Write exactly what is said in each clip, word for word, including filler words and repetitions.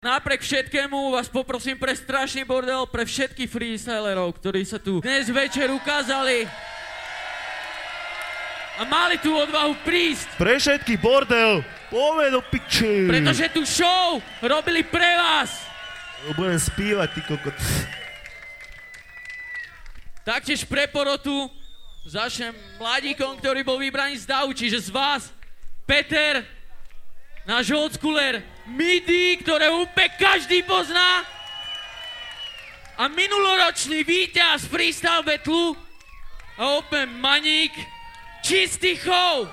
Napriek všetkému vás poprosím pre strašný bordel, pre všetkých freestylerov, ktorí sa tu dnes večer ukázali a mali tú odvahu prísť. Pre všetkých bordel, poďme do piči. Pretože tú show robili pre vás. No, budem spívať, ty kokot. Taktiež pre porotu začnem mladíkom, ktorý bol vybraný z davu, čiže z vás, Peter, náš oldschooler, Midi, ktoré úplne každý pozná, a minuloročný víťaz freestyle battle a úplne maník, Čistý chov.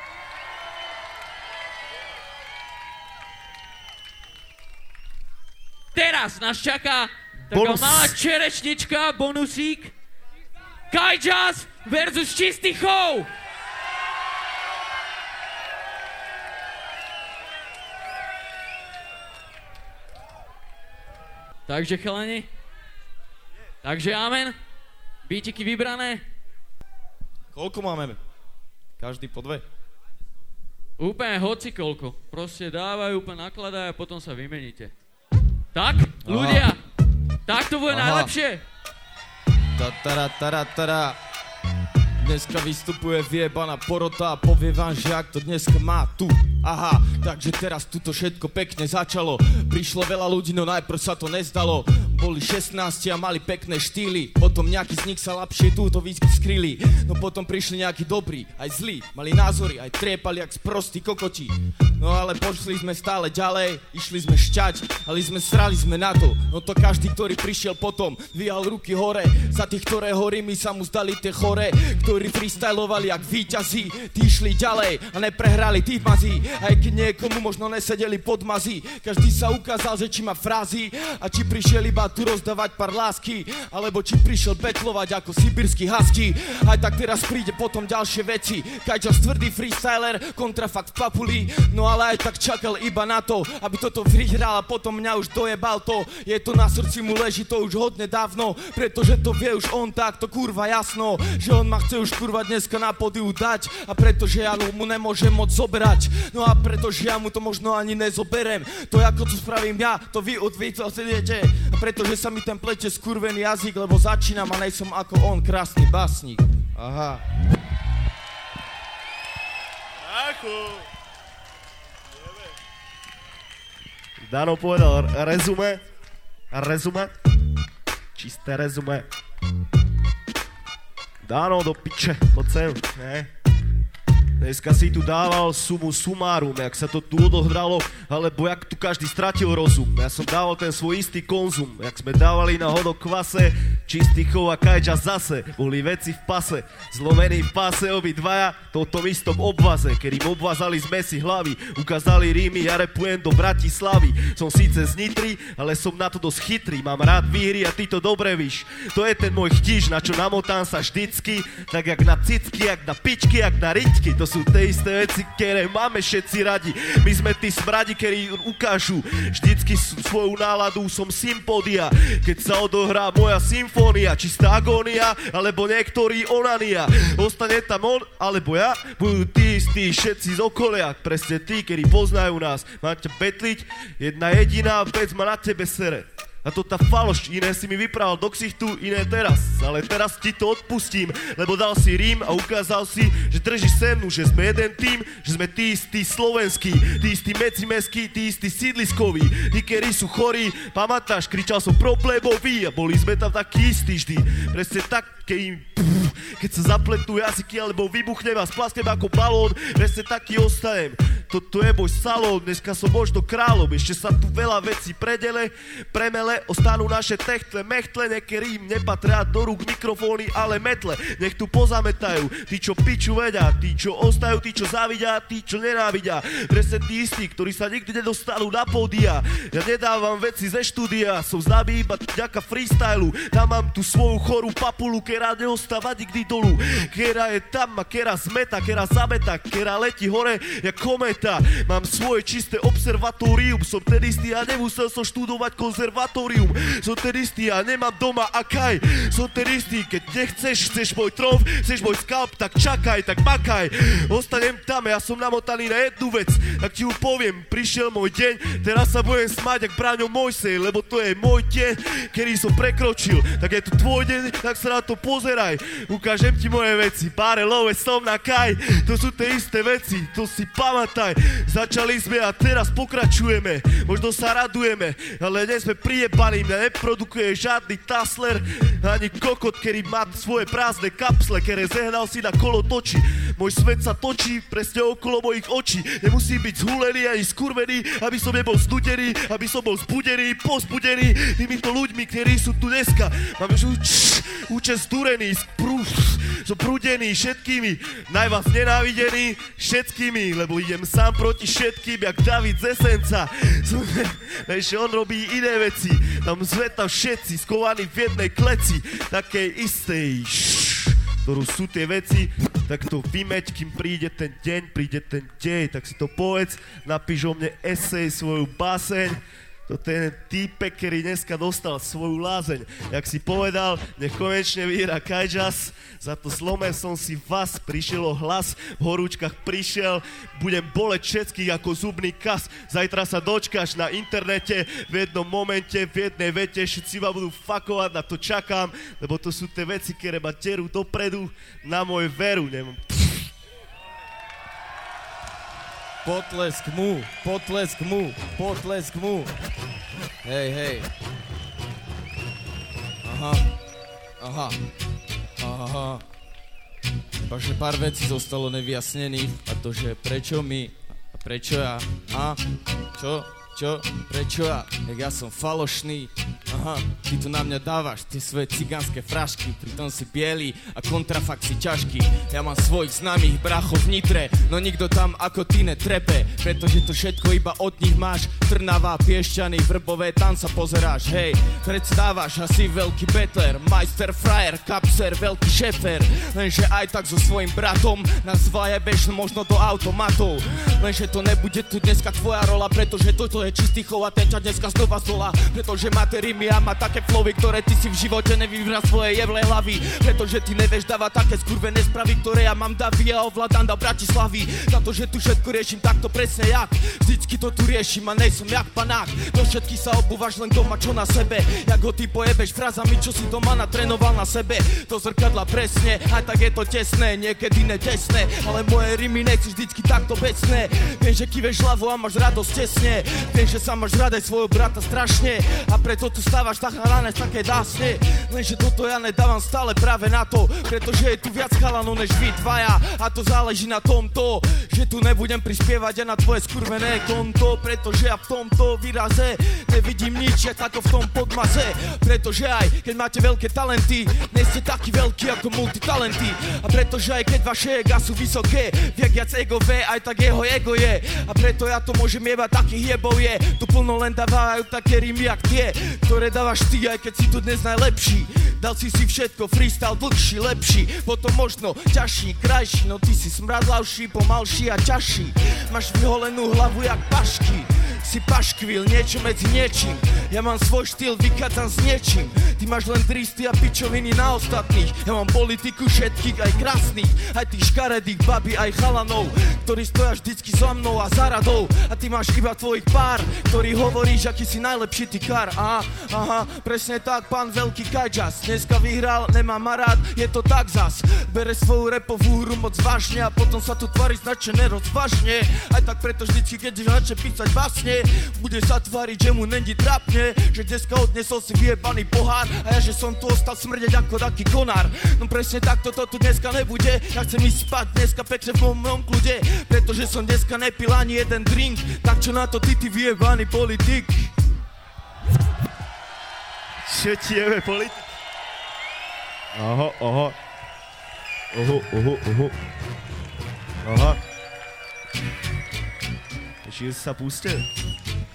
Teraz nás čaká taká Bonus. malá čerešnička, bonusík, Kajjas versus Čistý chov. Takže chalani, takže amen, bítiky vybrané. Koľko máme? Každý po dve? Úplne hoci koľko, proste dávaj, úplne nakladaj a potom sa vymeníte. Tak, ľudia, tak to bude Aha. najlepšie. Tatara, tara, tara. Dneska vystupuje vyjebaná porota a povie vám, že ak to dneska má tu. Aha, takže teraz tuto všetko pekne začalo. Prišlo veľa ľudí, no najprv sa to nezdalo. Boli šestnásti a mali pekné štýly. Potom nejaký z nich sa lepšie túto výsky skryli. No potom prišli nejakí dobrí, aj zlí. Mali názory, aj triepali jak sprostí kokoti. No ale pošli sme stále ďalej. Išli sme šťať, ale sme srali sme na to. No to každý, ktorý prišiel potom, vyhal ruky hore. Za tých, ktoré horymi sa mu zdali tie chore, ktorí freestylovali jak víťazi. Tí išli ďalej a neprehrali tých mazí. Aj keď niekomu možno nesedeli pod mazí. Každý sa ukázal, že či má frázy a či prišiel iba tu rozdávať pár lásky, alebo či prišiel betlovať ako sibírsky husky. Aj tak teraz príde potom ďalšie veci. Kajjas tvrdý freestyler, kontrafakt v papuli. No ale aj tak čakal iba na to, aby toto vyhral a potom mňa už dojebal to. Je to na srdci, mu leží to už hodne dávno, pretože to vie už on takto kurva jasno, že on ma chce už kurva dneska na pódiu dať, a pretože ja mu nemôžem moc zoberať. No a pretože ja mu to možno ani nezoberem. To ako to spravím ja, to vy odvíte, viete. A pretože sa mi ten pleče skurvený jazyk, lebo začínam a nejsom ako on, krásny básnik. Aha. Ako? Dano povedal rezume. Rezume. Čisté rezume. Dano do piče, poď sem, ne? Dneska si tu dával sumu sumárum, jak sa to tu odohralo, alebo jak tu každý stratil rozum. Ja som dával ten svoj istý konzum, jak sme dávali na hodok kvase, Čistý chov a Kajjas zase, boli veci v pase, zlomení v pase obidvaja, to tom istom obvaze, keď im obvazali sme si hlavy, ukázali rímy, ja repujem do Bratislavy. Som síce z Nitry, ale som na to dosť chytrý, mám rád výhry a ty to dobre víš. To je ten môj chtíž, na čo namotám sa vždycky, tak jak na cicky, jak na pičky, jak na riťky. To sú tie isté veci, ktoré máme všetci radi. My sme tí smradi, ktorí ukážu vždycky svoju náladu, som sympódia, keď sa odohrá moja symfónia, čistá agónia, alebo niektorý onania. Ostane tam on, alebo ja, budú tí istí všetci z okolia, presne tí, ktorí poznajú nás. Mám ťa betliť, jedna jediná vec ma na tebe sere. A to tá faloš, iné si mi vyprával do ksichtu, iné teraz. Ale teraz ti to odpustím, lebo dal si rím a ukázal si, že držíš senu, že sme jeden tým, že sme tí istí slovenskí, tí istí medzimeskí, tí istí sídliskoví, tí, ktorí sú chorí. Pamätáš, kričal som problémový a boli sme tam takí istí vždy. Presne tak, keď im, keď sa zapletú jazyky, alebo vybuchnem a splasnem ako balón, presne taký ostanem. Toto je môj salón, dneska som možno kráľom, ešte sa tu veľa vecí predele, premele, ostanú naše techtle, mechtle, niekedy im nepatria do rúk mikrofóny, ale metle, nech tu pozametajú, tí, čo piču vedia, tí, čo ostajú, tí, čo závidia, tí, čo nenávidia, presne tí istí, ktorí sa nikdy nedostanú na pódia. Ja nedávam veci ze štúdia, som známy iba vďaka freestylu, tam mám tu svoju chorú papulu, ktorá neostáva nikdy dolu, ktorá je tam a ktorá zmeta, ktorá zameta, ktorá letí hore jak kometa. projekta. Mám svoje čisté observatórium. Som ten istý a nemusel som študovať konzervatórium. Som ten istý a nemám doma akaj. Som ten istý, keď nechceš, chceš môj tromf, chceš môj skalp, tak čakaj, tak makaj. Ostanem tam, ja som namotaný na jednu vec. Tak ti ju poviem, prišiel môj deň, teraz sa budem smáť jak Bráňo Mojsej, lebo to je môj deň, kedy som prekročil. Tak je to tvoj deň, tak sa na to pozeraj. Ukážem ti moje veci, pare love som na kaj. To sú tie isté veci, to si pamätaj. Začali sme a teraz pokračujeme. Možno sa radujeme, ale nie sme prijebaní. Mňa neprodukuje žiadny tasler, ani kokot, ktorý má svoje prázdne kapsle, ktoré zehnal si na kolo točí. Môj svet sa točí presne okolo mojich očí. Nemusí byť zhulený ani skurvený, aby som nebol znudený, aby som bol zbudený, pozbudený týmito ľuďmi, ktorí sú tu dneska. Mám už účen zdúrený, som prúdený všetkými, najvás nenávidený všetkými, lebo idem sám proti všetkým, jak David z Esenca. Než on robí iné veci, tam sveta všetci skovaní v jednej kleci, takej istej, ktorú sú tie veci, tak to vymeď, kým príde ten deň, príde ten dej, tak si to povedz, napíš o mne esej, svoju báseň. To ten týpek, ktorý dneska dostal svoju lázeň. Jak si povedal, nech konečne vyhrá Kajjas, za to slome som si vás, prišiel o hlas, v horúčkach prišiel, budem boleť všetkých ako zubný kas. Zajtra sa dočkáš na internete, v jednom momente, v jednej vete, všetci ma budú fakovať, na to čakám, lebo to sú tie veci, ktoré ma derú dopredu, na moju veru, nemám. Potlesk mu, potlesk mu, potlesk mu. Hej, hej. Aha, aha, aha. Takže pár vecí zostalo nevyjasnených a to, že prečo my a prečo ja, a čo, čo, prečo ja, jak ja som falošný. Aha, ty tu na mňa dávaš tie svoje cigánske frašky, pritom si bielý a kontrafakt si ťažký. Ja mám svojich známych bráchov v Nitre, no nikto tam ako ty netrepe, pretože to všetko iba od nich máš. Trnava, Piešťany, Vrbové, tam sa pozeráš, hej. Predstávaš asi veľký betler, majster, frajer, kapser, veľký šefer. Lenže aj tak so svojím bratom nás vajebeš možno do automatov. Lenže to nebude tu dneska tvoja rola, pretože toto je čistý chov a ten ťa dneska znova zola. Pretože máte rimy a má také flowy, ktoré ty si v živote nevyvral svoje jevlé hlavy. Pretože ty nevieš dávať také skurvené spravy, ktoré ja mám davy a ovládam do Bratislavy. Za to, že tu všetko riešim takto presne jak. Vždycky to tu riešim a nejsom jak panák. Do všetky sa obúvaš len doma čo na sebe. Jak ho ty pojebeš frázami, čo si doma natrénoval na sebe. Do zrkadla presne, aj tak je to tesné, niekedy netesné. Ale moje rimy nechci vždycky takto becné. Viem, že kýveš hlavu a máš radosť tesne. Viem, že sa máš rád aj svojho brata strašne. A preto tu stávaš tak hrané také dásne. Lenže toto ja nedávam stále práve na to, pretože je tu viac chalanov než vy dvaja. A to záleží na tomto, že tu nebudem prispievať aj na tvoje skurvené konto. Pretože ja v tomto výraze nevidím nič ako v tom podmaze. Pretože aj keď máte veľké talenty, nie ste takí veľkí ako multitalenty. A pretože aj keď vaše ega sú vysoké, viac viac egové, aj tak jeho ego je. A preto ja to môžem jebať, takých jebov je. Tu plno len dávajú také rimy jak tie, ktoré dávaš ty, aj keď si tu dnes najlepší. Dal si si všetko, freestyle dlhší, lepší, potom možno ťažší, krajší. No ty si smradlavší, pomalší a ťažší. Máš vyholenú hlavu jak pašky. Si paškvil, niečo medzi niečím. Ja mám svoj štýl, vychádzam s niečím. Ty máš len dristy a pičoviny na ostatných. Ja mám politiku všetkých, aj krásnych, aj tých škaredých babi, aj chalanov, ktorí stoja vždycky za mnou a za radou. A ty máš iba tvojich pár, ktorí hovoríš, aký si najlepší ty kar. Aha, aha, presne tak, pán veľký Kajjas. Dneska vyhral, nemá ma rád, je to tak zas. Bere svoju repovú hru moc vážne a potom sa tu tvári značne nerozvážne. Aj tak preto vždycky, keď začne písať básne, bude sa tváriť, že mu není trápne, že dneska odnesol si vyjebaný pohár a ja, že som tu ostal smrdeť ako taký konár. No presne tak toto tu dneska nebude. Ja chcem ísť spať dneska pekne v mojom kľude, pretože som dneska nepil ani jeden drink. Tak čo na to ty, ty vyjebaný politik? Čo ti jebe politik? Aha, aha. Oho, oho, oho. Aha. Ešte sa pustil.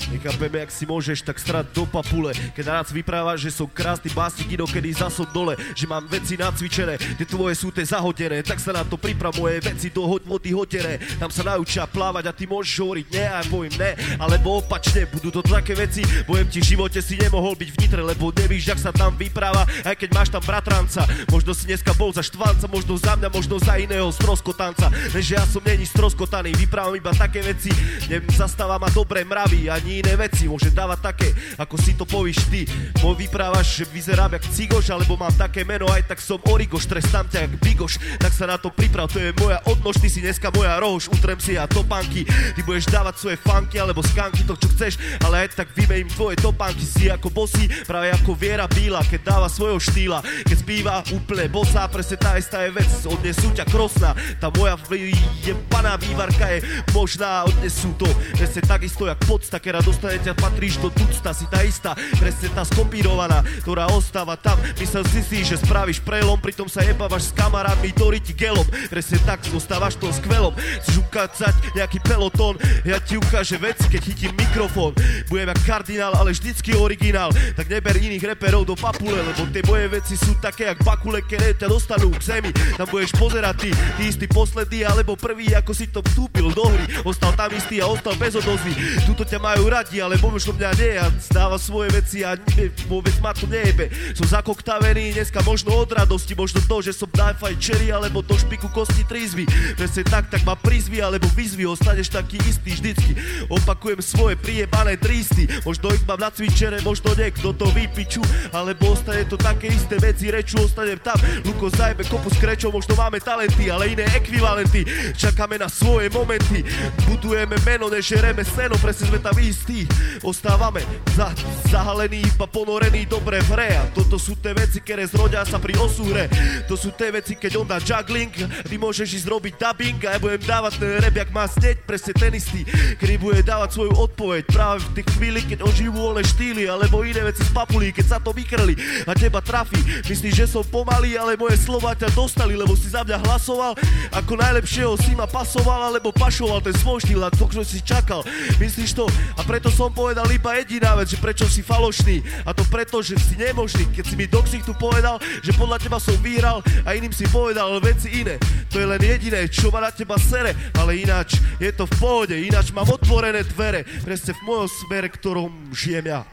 Nechápeme, jak si môžeš tak strať do papule. Keď rád vyprávaš, že som krásny básnik, inokedy zasom dole, že mám veci nacvičené, tie tvoje sú tie zahodené, tak sa na to priprav, moje veci do vody hodené. Tam sa naučia plávať a ty môžeš hovoriť ne a ja poviem ne, alebo opačne, budú to také veci, poviem ti, v živote si nemohol byť v Nitre, lebo nevíš, jak sa tam vypráva, aj keď máš tam bratranca. Možno si dneska bol za štvanca, možno za mňa, možno za iného stroskotanca. Než ja som není stroskotaný, vyprávam iba také veci, nezastáva ma dobré mravy, ani iné veci, môžem dávať také, ako si to povíš ty. Môj vyprávaš, že vyzerám jak cigoš, alebo mám také meno, aj tak som origoš, trestám ťa jak bigoš, tak sa na to priprav, to je moja odnož, ty si dneska moja rohož, utrem si ja topánky, ty budeš dávať svoje funky, alebo skanky, to čo chceš, ale aj tak vymením tvoje topánky, si ako bosí, práve ako Viera Bíla, keď dáva svojho štýla, keď spíva úplne bosá, presne tá istá je vec, odnesú ťa krosná, tá moja jebaná vývarka je možná, odnesú to, presne takisto jak podsta, keď dostane ťa, patríš do tucta, si tá istá, presne tá skopírovaná, ktorá ostáva tam, myslel si si, že spravíš prelom, pritom sa jebávaš s kamarátmi do riti gelom, presne tak, zostávaš v tom skvelom, chceš ukázať nejaký pelotón, ja ti ukážem veci, keď chytím mikrofón, budem jak kardinál, ale vždycky originál, tak neber iných reperov do papule, lebo tie moje veci sú také jak bakule, ktoré ťa dostanú k zemi, tam budeš pozerať ty, ty istý posledný, alebo prvý, ako si to vstúpil do hry, ostal tam istý a ostal bez odozvy, tuto ťa majú radi, ale možno mňa nie, ja stáva svoje veci a ne, vôbec ma to nejebe, som zakoktavený, dneska možno od radosti, možno to, že som dajfaj cherry, alebo do špiku kosti trizvy, presne tak, tak ma prizvy, alebo vyzvy, ostaneš taký istý vždycky, opakujem svoje prijebané tristy, možno ich mám nacvičené, možno niekto to vypiču, alebo ostane to také isté veci, reču, ostanem tam, Luko zajebe kopu s krečou, možno máme talenty, ale iné ekvivalenty, čakáme na svoje momenty, budujeme meno, nežereme seno, presne sme tam istí, ostávame za, zahalení, iba ponorení dobre v hre, a toto sú tie veci, ktoré zrodia sa pri osúhre, to sú tie veci, keď on dá juggling, ty môžeš ísť robiť dubbing a ja budem dávať ten rap, jak má snieť, presne ten istý, kedy bude dávať svoju odpoveď práve v tej chvíli, keď on živú voľné štýly, alebo iné veci z papulí, keď sa to vykrli a teba trafí, myslíš, že som pomalý, ale moje slova ťa dostali, lebo si za mňa hlasoval, ako najlepšieho si ma pasoval, alebo pašoval ten svoj štýl, a to, čo si čakal, myslíš to, a preto som povedal iba jediná vec, že prečo si falošný, a to preto, že si nemožný, keď si mi do ksichtu povedal, že podľa teba som vyhral a iným si povedal veci iné, to je len jediné, čo ma na teba sere, ale ináč je to v pohode, ináč mám otvorené dvere, presne v mojom smere, ktorom žijem ja.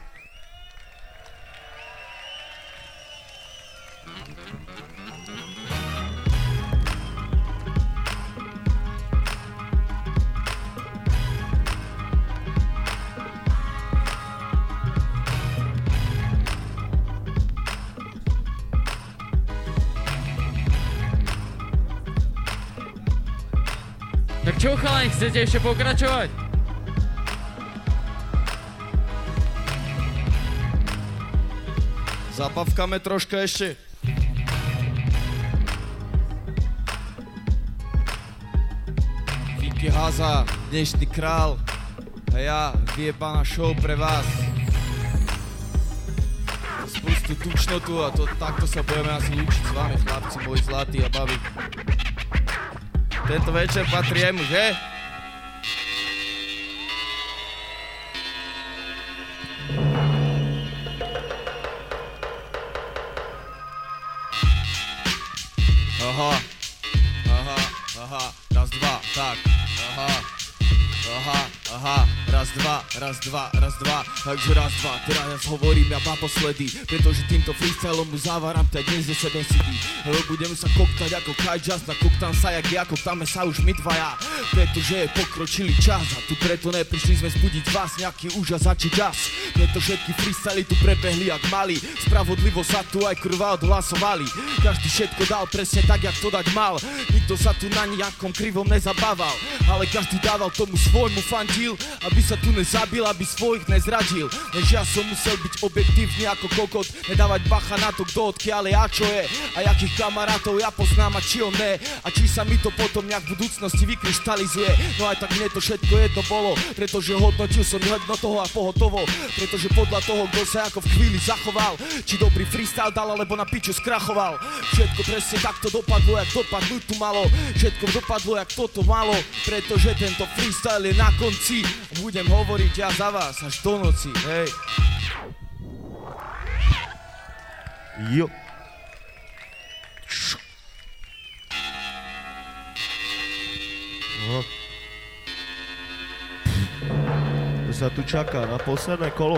Tak čo, chalani, chcete ešte pokračovať? Zabavkame troška ešte. Vicky Haza, dnešný král. A ja, vyjebaná show pre vás. Spustu tučnotu a to, takto sa budeme asi lúčiť s vami, chlapci moji zlatí a babi. Tento večer patrí jemu, že? Aha, aha, aha, raz, dva, tak, aha, aha, aha, raz, dva, raz, dva, raz, dva, takže raz, dva, teraz ja hovorím ja naposledy, pretože týmto freestylom mu zavaram ťa dnes do sebe sidí, lebo budeme sa koktať ako Kai Jazz, nakoktám sa jak ja, koktáme sa už my dvaja, pretože je pokročilý čas a tu preto neprišli sme zbudiť vás nejaký úžas a či čas, preto všetky freestyly tu prebehli jak mali, spravodlivo sa tu aj kurva odhlasovali, každý všetko dal presne tak, jak to dať mal, nikto sa tu na nejakom krivom nezabával, ale každý dával tomu svojmu fandil, aby sa tu nezabil, aby svojich nezradil, než ja som musel byť objektívny ako kokot, nedávať bacha na to, kto odkiaľ je a čo je, a jakých kamarátov ja poznám a či on ne, a či sa mi to potom nejak v budúcnosti vykryštálí. brutalizuje. No aj tak mne to všetko jedno bolo, pretože hodnotil som jedno toho a pohotovo. Pretože podľa toho, kto sa ako v chvíli zachoval, či dobrý freestyle dal, alebo na piču skrachoval. Všetko presne takto dopadlo, jak dopadnúť tu malo. Všetko dopadlo, jak toto malo, pretože tento freestyle je na konci. Budem hovoriť ja za vás až do noci, hej. Jo. No. To sa tu čaká na posledné kolo.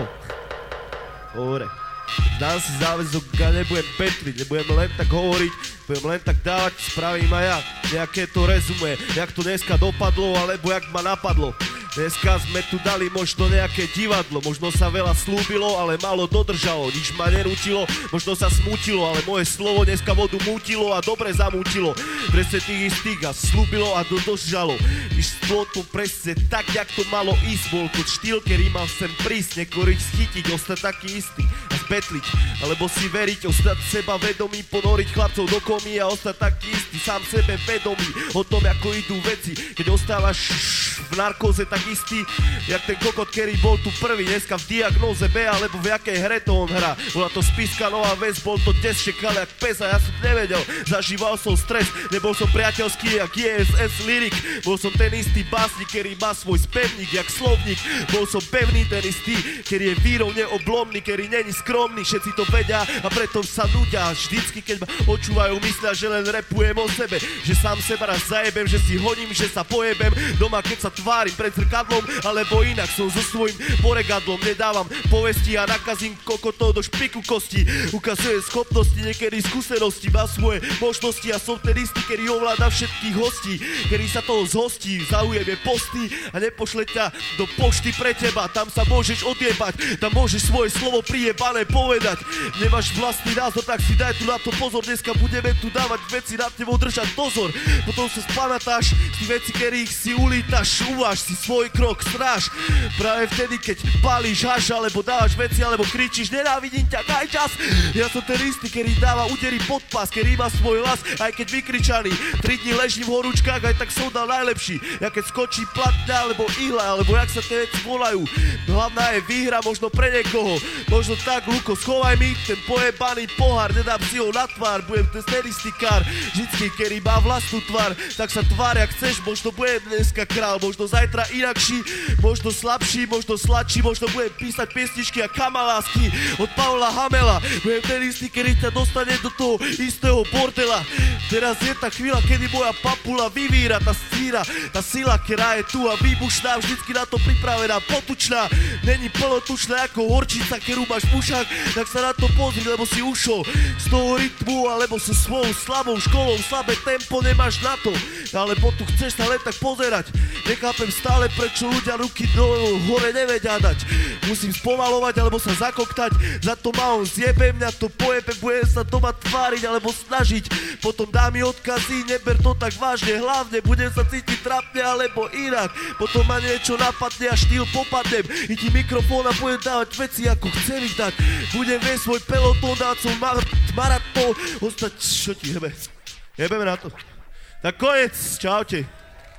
Dobre. Dám si záväzok, ja nebudem petriť, nebudem len tak hovoriť, budem len tak dávať, spravím aj ja nejaké to rezume, jak to dneska dopadlo, alebo jak ma napadlo. Dneska sme tu dali možno nejaké divadlo, možno sa veľa slúbilo, ale málo dodržalo, nič ma nerútilo, možno sa smútilo, ale moje slovo dneska vodu mútilo a dobre zamútilo. Presne tých istých a slúbilo a dodržalo, išlo to presne tak, jak to malo ísť, bol to štýl, ktorý mal sem prísť, nekoriť, schytiť, ostať taký istý a zbetliť, alebo si veriť, ostať seba vedomý, ponoriť chlapcov do komy a ostať taký istý, sám sebe vedomý, o tom, ako idú veci, keď ostávaš v narkóze tak istý, jak ten kokot, ktorý bol tu prvý, dneska v diagnóze B, alebo v jakej hre to on hrá. Bola to spiska nová vec, bol to des, čekal jak pes a ja som nevedel, zažíval som stres, nebol som priateľský jak J S S lyrik, bol som ten istý básnik, ktorý má svoj spevník jak slovník, bol som pevný ten istý, ktorý je vírou neoblomný, ktorý není skromný, všetci to vedia a preto sa nudia, vždycky keď ma počúvajú, myslia, že len repujem o sebe, že sám seba raz zajebem, že si hodím, že sa pojebem, doma keď sa tvárim pred zrkadlom, alebo inak som so svojím poregadlom, nedávam povesti a nakazím kokotov do špiku kosti, ukazuje schopnosti, niekedy skúsenosti, má svoje možnosti a som ten istý, ktorý ovláda všetkých hostí, ktorý sa toho zhostí, zaujeme posty a nepošle ťa do pošty pre teba, tam sa môžeš odjebať, tam môžeš svoje slovo prijebané povedať, nemáš vlastný názor, tak si daj tu na to pozor, dneska budeme tu dávať veci, nad tebou držať dozor, potom sa spamatáš z tých veci, ktorých si ulítaš, uváž si svoj krok, stráž. Práve vtedy, keď palíš haš, alebo dávaš veci, alebo kričíš, nenávidím ťa, daj čas. Ja som ten istý, ktorý dáva údery pod pás, ktorý má svoj hlas, aj keď vykričaný. Tri dní ležím v horúčkách, aj tak som dal najlepší. Ja keď skočí platňa, alebo ihla, alebo jak sa tie veci volajú. Hlavná je výhra, možno pre niekoho. Možno tak, Luko, schovaj mi ten pojebaný pohár, nedám si ho na tvár, budem ten istý kár. Vždycky, ktorý má vlastnú tvár, tak sa tvár, jak chceš, možno budem dneska král, možno zajtra inakší, možno slabší, možno sladší, možno budem písať piesničky a kamalásky od Paula Hamela. Budem ten istý, ktorý ťa dostane do toho istého bordela. Teraz je tá chvíľa, kedy moja papula vyvíra, tá síra, tá sila, ktorá je tu a výbušná, vždycky na to pripravená, potučná. Není plnotučná ako horčica, ktorú máš v ušách, tak sa na to pozri, lebo si ušol z toho rytmu, alebo so svojou slabou školou, slabé tempo nemáš na to, alebo tu chceš sa len tak pozerať. Nechápem stále, prečo ľudia ruky do hore nevedia dať. Musím spomalovať, alebo sa zakoktať, za to ma on zjebe, mňa to pojebe, budem sa doma tváriť, alebo snažiť. Potom dá mi odkazy, neber to tak vážne, hlavne budem sa cítiť trapne, alebo inak. Potom ma niečo napadne a štýl popadnem, idí mikrofón a budem dávať veci, ako chcem ich dať. Budem viesť svoj pelotón, dávať som mar- maratón, ostať, čo ti jebe? Jebeme na to. Tak koniec, čaute.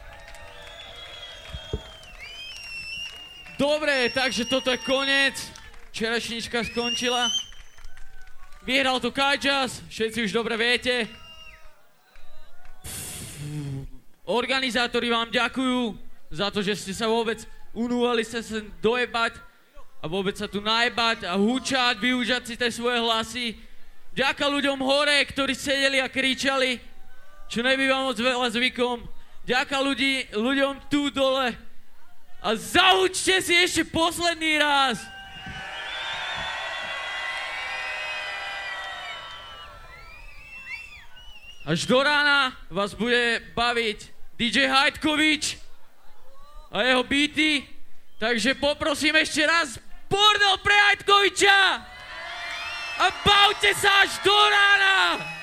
Dobre, takže toto je koniec. Včerajšnička skončila. Vyhral tu Kajjas, všetci už dobre viete. Organizátori vám ďakujú za to, že ste sa vôbec unúvali sa sem dojebať a vôbec sa tu najebať a húčať, využať si tie svoje hlasy. Ďaká ľuďom hore, ktorí sedeli a kričali, čo nebýva moc veľa zvykom. Ďaká ľudí, ľuďom tu dole. A zaučte si ešte posledný raz. Až do rána vás bude baviť dý džej Hajtkovič a jeho beaty. Takže poprosím ešte raz bordel pre Hajtkoviča. A bavte sa až do rána.